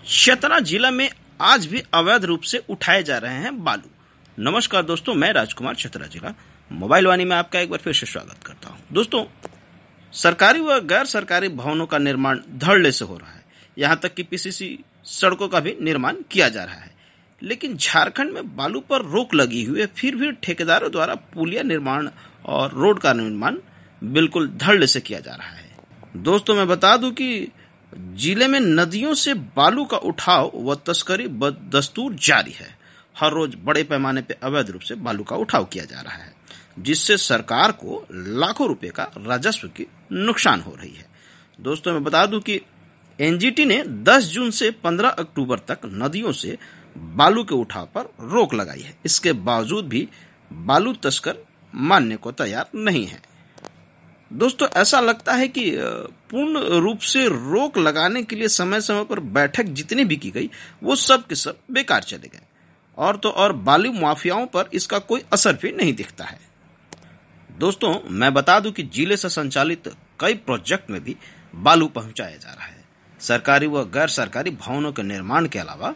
चतरा जिला में आज भी अवैध रूप से उठाए जा रहे हैं बालू। नमस्कार दोस्तों, मैं राजकुमार चतरा जिला मोबाइल वाणी में आपका एक बार फिर से स्वागत करता हूं। दोस्तों, सरकारी व गैर सरकारी भवनों का निर्माण धड़ल्ले से हो रहा है। यहां तक कि पीसीसी सड़कों का भी निर्माण किया जा रहा है, लेकिन झारखंड में बालू पर रोक लगी हुई है। फिर भी ठेकेदारों द्वारा पुलिया निर्माण और रोड का निर्माण बिल्कुल धड़ल्ले से किया जा रहा है। दोस्तों, मैं बता दूं कि जिले में नदियों से बालू का उठाव व तस्करी बदस्तूर जारी है। हर रोज बड़े पैमाने पर अवैध रूप से बालू का उठाव किया जा रहा है, जिससे सरकार को लाखों रुपए का राजस्व की नुकसान हो रही है। दोस्तों, मैं बता दूं कि एनजीटी ने 10 जून से 15 अक्टूबर तक नदियों से बालू के उठाव पर रोक लगाई है। इसके बावजूद भी बालू तस्कर मानने को तैयार नहीं है। दोस्तों, ऐसा लगता है कि पूर्ण रूप से रोक लगाने के लिए समय समय पर बैठक जितनी भी की गई, वो सब के सब बेकार चले गए। और तो और बालू माफियाओं पर इसका कोई असर भी नहीं दिखता है। दोस्तों, मैं बता दूं कि जिले से संचालित कई प्रोजेक्ट में भी बालू पहुंचाया जा रहा है। सरकारी व गैर सरकारी भवनों के निर्माण के अलावा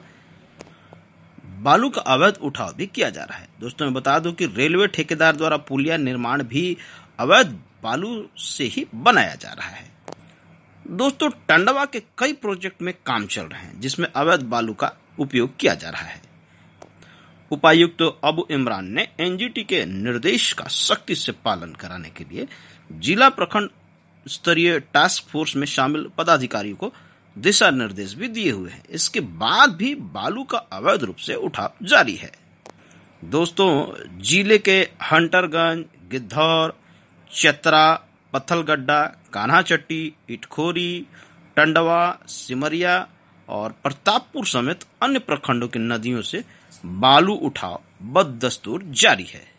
बालू का अवैध उठाव भी किया जा रहा है। दोस्तों, मैं बता दूं कि रेलवे ठेकेदार द्वारा पुलिया निर्माण भी अवैध बालू से ही बनाया जा रहा है। दोस्तों, टंडवा के कई प्रोजेक्ट में काम चल रहे हैं, जिसमें अवैध बालू का उपयोग किया जा रहा है। उपायुक्त अबू इमरान ने एनजीटी के निर्देश का सख्ती से पालन कराने के लिए जिला प्रखंड स्तरीय टास्क फोर्स में शामिल पदाधिकारियों को दिशा निर्देश भी दिए हुए हैं। इसके बाद भी बालू का अवैध रूप से उठाव जारी है। दोस्तों, जिले के हंटरगंज, गिद्धौर, चतरा, पत्थलगड्डा, कान्हाचट्टी, इटखोरी, टंडवा, सिमरिया और प्रतापपुर समेत अन्य प्रखंडों की नदियों से बालू उठाव बदस्तूर जारी है।